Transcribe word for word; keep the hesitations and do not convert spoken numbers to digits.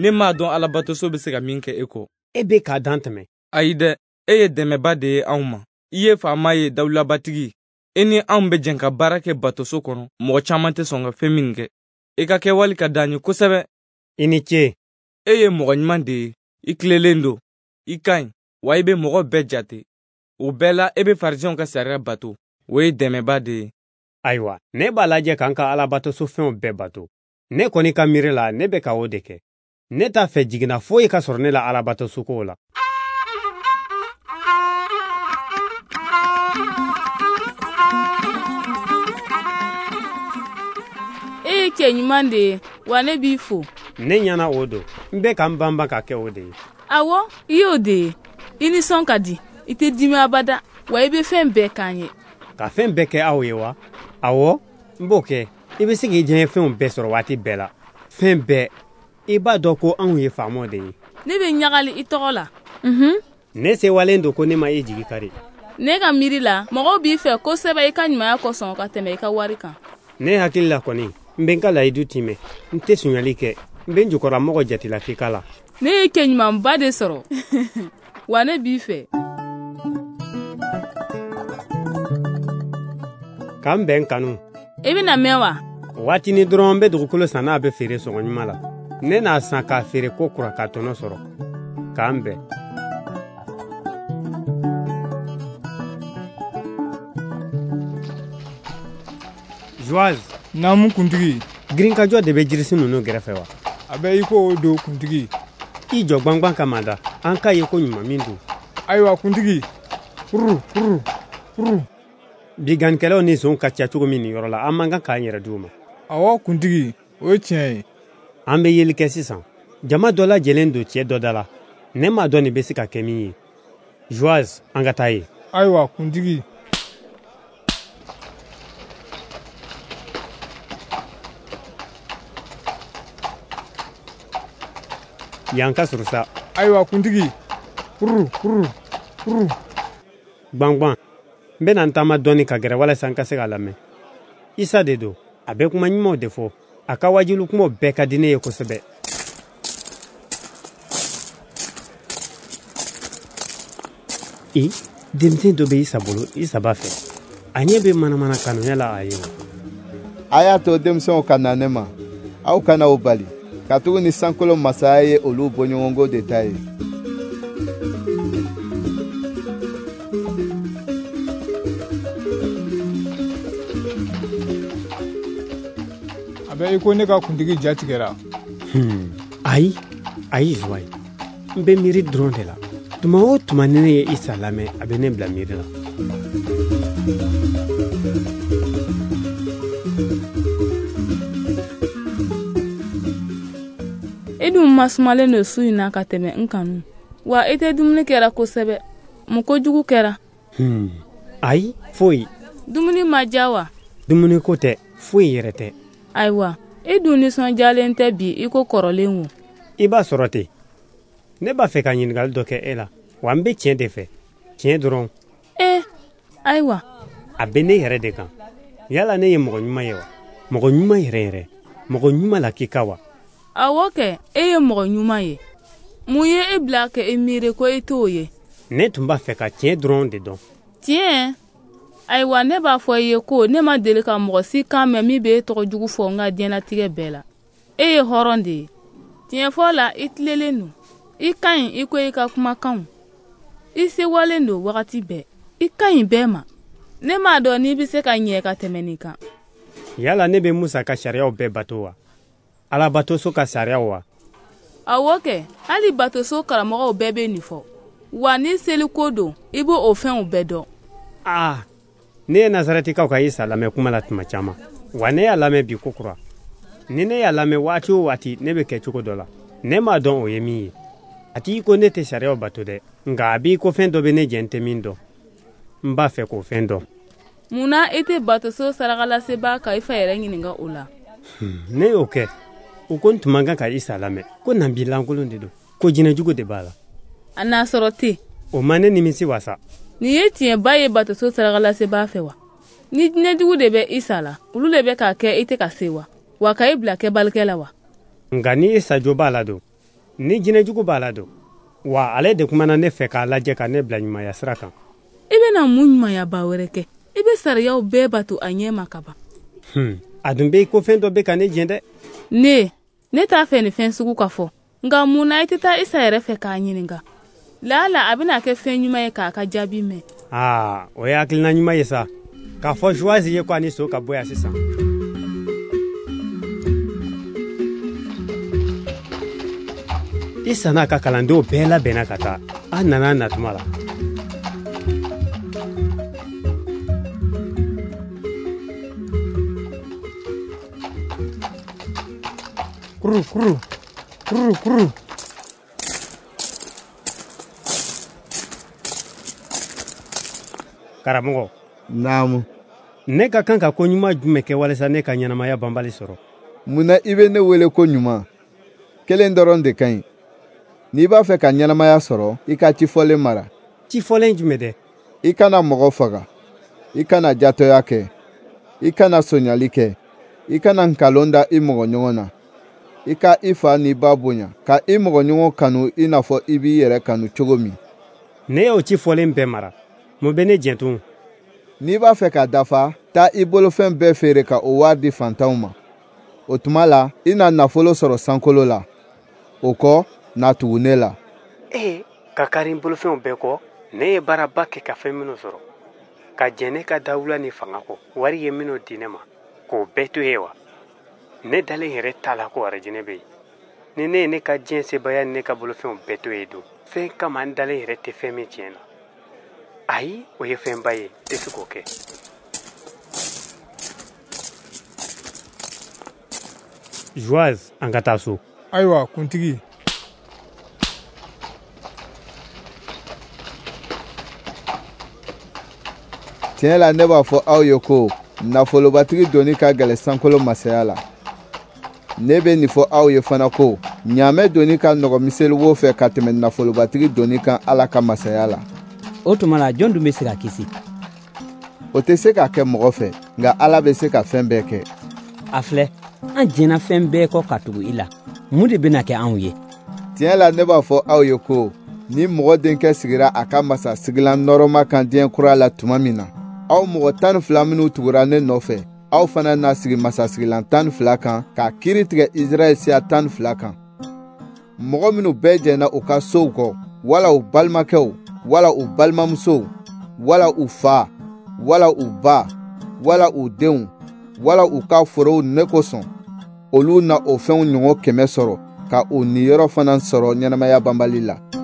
ne m'a dɔn alabatoso bɛ se ka min kɛ e kɔ. E bɛ k'a dan tɛmɛ. Ayi dɛ, e ye dɛmɛba de ye anw ma. I ye faama ye dawulabatigi. E ni anw bɛ jɛn ka baara kɛ batoso kɔnɔ, mɔgɔ caman tɛ sɔn ka fɛn min kɛ. I ka kɛwale ka d'an ye kosɛbɛ. I ni ce. E ye mɔgɔ ɲuman de ye. I tilelen don. I ka ɲi, wa i bɛ mɔgɔ bɛɛ jate. O bɛɛ la e bɛ farisɛnw ka sariya bato. O ye dɛmɛba de ye. Ayiwa, ne b'a lajɛ k'an ka alabatoso fɛnw bɛɛ bato. Ne kɔni ka miiri la, ne bɛ ka o de kɛ. Ne t'a fɛ jiginna foyi ka sɔrɔ ne la alabatoso ko la. E ye cɛ ɲuman de ye, wa ne b'i fo. Ne ɲana o don. N bɛ ka n banban ka kɛ o de ye. Awɔ, i y'o de ye. I nisɔn ka di. I tɛ dimi abada, wa i bɛ fɛn bɛɛ k'an ye. Ka fɛn bɛɛ kɛ aw ye wa? Awɔ, n b'o kɛ. I bɛ se k'i diɲɛ fɛnw bɛɛ sɔrɔ waati bɛɛ la. Fɛn bɛɛ, i b'a dɔn ko anw ye faamaw de ye. Ne bɛ ɲagali i tɔgɔ la. Mhm. Ne sewalen don ko ne ma e jigi kari. Ne ka miiri la, mɔgɔw b'i fɛ kosɛbɛ i ka ɲumanya kosɔn ka tɛmɛ i ka wari kan. Ne hakili la kɔni, n bɛ n ka layidu timɛ. N tɛ suɲali kɛ. N bɛ n jukɔrɔla mɔgɔ jatila fika la. Ne ye cɛ ɲumanba de sɔrɔ. Wa ne b'i fɛ. K'an bɛn kanu. I bɛna mɛn wa? Waatini dɔrɔn n bɛ dugukolo san n'a bɛ feere sɔngɔ ɲuman la. Ne n'a san k'a feere ko kura ka tɔnɔ sɔrɔ. K'an bɛn. Joaz. Naamu kuntigi. Girinkajɔ de bɛ jirisi ninnu gɛrɛfɛ wa? A bɛ i ko o don kuntigi. I jɔ gbangban kama da. An k'a ye ko ɲuman min don. Ayiwa kuntigi. Furu furu furu. Biganikɛlaw ni zon ka ca cogo min nin yɔrɔ la, an man kan k'an yɛrɛ d'u ma. Awɔ kuntigi, o ye tiɲɛ ye. An bɛ yeli kɛ sisan. Jama dɔ lajɛlen don cɛ dɔ da la. Ne m'a dɔn nin bɛ se ka kɛ min ye. Joaz, an ka taa ye. Ayiwa kuntigi. Yan ka surun sa. Ayiwa kuntigi. Furu furu furu. Gbangban. N bɛna n taama dɔɔni ka gɛrɛ walasa n ka se k'a lamɛn. Isa de don. A bɛ kuma ɲumanw de fɔ. A ka wajilu kumaw bɛɛ ka di ne ye kosɛbɛ. I denmisɛn dɔ bɛ Isa bolo, Isa b'a fɛ. A ɲɛ bɛ manamana kanuya la a ye o. A y'a to denmisɛnw ka na ne ma. Aw kana o bali. Katugu ni sankolo masaya ye olu bɔɲɔgɔnko de ta ye. A bɛ i ko ne ka kuntigi jatigɛra. Hmm. Ayi, ayi Zuwayi. N bɛ miiri dɔrɔn de la. Tuma o tuma ni ne ye Isa lamɛn, a bɛ ne bila miiri la. I dun masumalen don su in na ka tɛmɛ n kanu. Wa i tɛ dumuni kɛra kosɛbɛ. Mun kojugu kɛra? Hmm. Ayi, foyi. Dumuni ma diya wa? Dumuni ko tɛ, foyi yɛrɛ tɛ. Ayiwa, i dun nisɔndiyalen tɛ bi i ko kɔrɔlen wo. I b'a sɔrɔ ten. Ne b'a fɛ ka ɲininkali dɔ kɛ e la, wa n bɛ tiɲɛ de fɛ. Tiɲɛ dɔrɔn. Eh, ayiwa. A bɛ ne yɛrɛ de kan. Yala ne ye mɔgɔ ɲuman ye wa? Mɔgɔ ɲuman yɛrɛ yɛrɛ. Mɔgɔ ɲuman la k'i ka wa? Awɔ kɛ, e ye mɔgɔ ɲuman ye. Mun ye e bila ka e miiri ko i t'o ye? Ne tun b'a fɛ ka tiɲɛ dɔrɔn de dɔn. Tiɲɛ? Ayiwa, ne b'a fɔ i ye ko ne ma deli ka mɔgɔ si kan mɛn min bɛ e tɔgɔ jugu fɔ n ka diɲɛlatigɛ bɛɛ la. E ye hɔrɔn de ye. Tiɲɛ fɔ la, i tilelen don. I ka ɲi i ko i ka kumakanw. I sewalen don wagati bɛɛ. I ka ɲi bɛɛ ma. Ne m'a dɔn n'i bɛ se ka ɲɛ ka tɛmɛ nin kan. Yala ne bɛ Musa ka sariyaw bɛɛ bato wa? Alabatoso ka sariyaw wa? Awɔ kɛ, hali batoso karamɔgɔw bɛɛ bɛ nin fɔ. Wa ni seliko don, i b'o o fɛnw bɛɛ dɔn. Ah, ne ye Nazarɛtikaw ka Isa lamɛn kuma la tuma caman. Wa ne y'a lamɛn bi ko kura. Ni ne y'a lamɛn waati o waati ne bɛ kɛ cogo dɔ la. Ne m'a dɔn o ye min ye. A t'i ko ne tɛ sariyaw bato dɛ. Nka a b'i ko fɛn dɔ bɛ ne jɛn tɛ min dɔn. N b'a fɛ k'o fɛn dɔn. Munna i tɛ batoso sarakalasebaa ka i fa yɛrɛ ɲininka o la? Hmm, ne y'o kɛ. U ko n tun man kan ka Isa lamɛn. Ko nabi lankolon de don. Ko jinɛjugu de b'a la. A n'a sɔrɔ ten. O ma ne nimisi wasa. Nin ye tiɲɛba ye batoso sarakalasebaa fɛ wa? Ni jinɛjugu de bɛ Isa la, olu de bɛ k'a kɛ i tɛ ka se wa? Wa ka i bila kɛbalikɛ la wa? Nka ni Isa jo b'a la don, ni jinɛjugu b'a la don wa ale de kumana ne fɛ k'a lajɛ ka ne bila ɲumanya sira kan. I bɛna mun ɲumanya ba wɛrɛ kɛ? I bɛ sariyaw bɛɛ bato a ɲɛ ma ka ban. Hmm. a dun bɛ ko fɛn dɔ bɛ ka ne jɛn dɛ. Ne ne t'a fɛ nin fɛn sugu ka fɔ nka mun na i tɛ taa Isa yɛrɛ fɛ k'a ɲininka lala a bɛna kɛ fɛn ɲuman ye k'a ka jaabi mɛn. aa o ye hakilina ɲuman ye sa k'a fɔ Joise ye ko a ni so ka bɔ yan sisan. Isa n'a ka kalandenw bɛɛ labɛnna ka taa a nana natuma la. Kuru kuru kuru kuru. Karamɔgɔ. Naamu. Ne ka kan ka ko ɲuman jumɛn kɛ walasa ne ka ɲɛnamaya banbali sɔrɔ? Munna i bɛ ne wele ko ɲuman? Kelen dɔrɔn de ka ɲi. N'i b'a fɛ ka ɲɛnamaya sɔrɔ, i ka cifɔlen mara. Cifɔlen jumɛn dɛ? I kana mɔgɔ faga. I kana jatɔya kɛ. I kana sonyali kɛ. I kana nkalon da i mɔgɔ ɲɔgɔn na. I ka i fa n'i ba bonya. Ka i mɔgɔ ɲɔgɔn kanu i n'a fɔ i b'i yɛrɛ kanu cogo min. Ne y'o cifɔlen bɛɛ mara. Mun bɛ ne jɛn tun? N'i b'a fɛ ka dafa, taa i bolofɛn bɛɛ feere ka o wari di fantanw ma. O tuma la, i na nafolo sɔrɔ sankolo la. O kɔ, na tugu ne la. Ee, ka kari n bolofɛnw bɛɛ kɔ, ne ye baaraba kɛ ka fɛn minnu sɔrɔ. Ka jɛn ne ka dawula ni fanga kɔ, wari ye minnu di ne ma, k'o bɛɛ to ye wa? Ne dalen yɛrɛ t'a la ko arijinɛ bɛ yen. Ni ne ye ne ka diɲɛ sebaya ni ne ka bolofɛnw bɛɛ to ye don, fɛn kama n dalen yɛrɛ tɛ fɛn min tiɲɛ na. Ayi, o ye fɛnba ye, tɛ se k'o kɛ. Joise, an ka taa so. Ayiwa kuntigi. Tiɲɛ la ne b'a fɔ aw ye ko nafolobatigi doni ka gɛlɛ sankolo masaya la. Ne bɛ nin fɔ aw ye fana ko ɲaamɛ doni ka nɔgɔ miseli wo fɛ ka tɛmɛ nafolobatigi doni kan Ala ka masaya la. O tuma na jɔn dun bɛ se ka kisi? O tɛ se ka kɛ mɔgɔ fɛ, nka Ala bɛ se ka fɛn bɛɛ kɛ. A filɛ, an jɛnna fɛn bɛɛ kɔ ka tugu i la. Mun de bɛna kɛ anw ye? Tiɲɛ la ne b'a fɔ aw ye ko ni mɔgɔ denkɛ sigira a ka masa sigilan nɔrɔma kan diɲɛ kura la tuma min na, aw mɔgɔ tan ni fila minnu tugura ne nɔfɛ, aw fana na sigi masa sigilan tan ni fila kan ka kiiri tigɛ Israɛl siya tan ni fila kan. Mɔgɔ minnu bɛɛ jɛnna u ka sow kɔ, wala u balimakɛw, wala u balimamusow, wala u fa, wala u ba, wala u denw, wala u ka forow ne kosɔn, olu na o fɛnw ɲɔgɔn kɛmɛ sɔrɔ ka o niyɔrɔ fana sɔrɔ ɲɛnamaya banbali la.